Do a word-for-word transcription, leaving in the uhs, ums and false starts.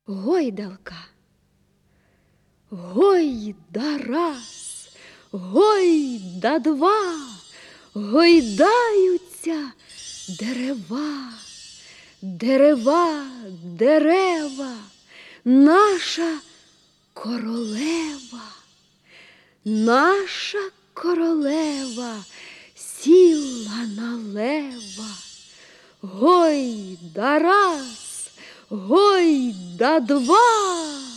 Гойдалка. Гойда раз, гойда два, гойдаються дерева, дерева, дерева, наша королева, наша королева сіла на лева. Гойда раз, гойда два.